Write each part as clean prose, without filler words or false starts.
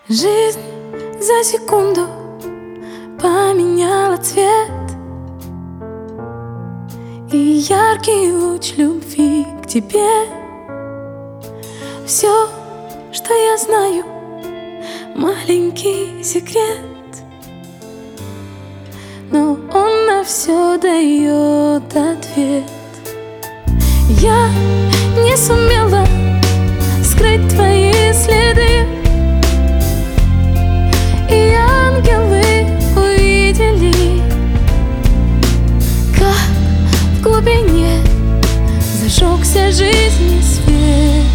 Жизнь за секунду поменяла цвет, и яркий луч любви к тебе. Все, что я знаю, маленький секрет, но он на все дает ответ. Я не сумела скрыть твои следы, и ангелы увидели, как в глубине зажегся жизни свет.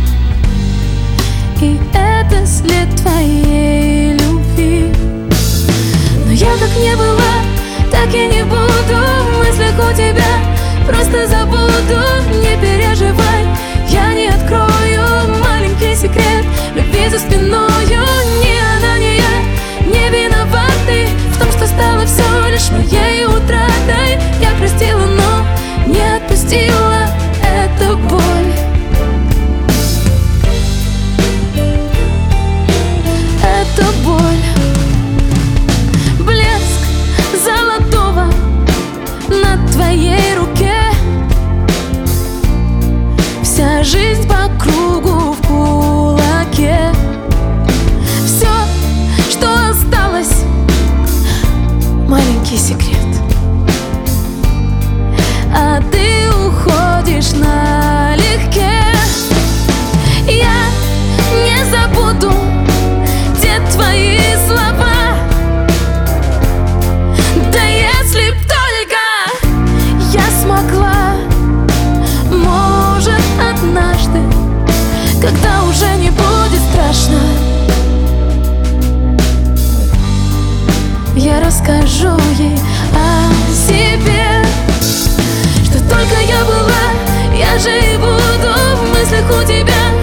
И это след твоей любви. Но я как не была, так и не буду. В мыслях у тебя просто забуду. Не переживай, я не открою маленький секрет любви за спиною. Ни она, ни я не виноваты в том, что стало все лишь моей утратой. Я простила, но не отпустила эту боль. Эту боль. Блеск золотого на твоей руке. Вся жизнь по кругу в кулаке. Все, что осталось, маленький секрет. А ты уходишь налегке. Я не забуду те твои слова. Да если б только я смогла, может, однажды, когда уже не будет страшно, я расскажу ей о себе, что только я была, я же и буду в мыслях у тебя.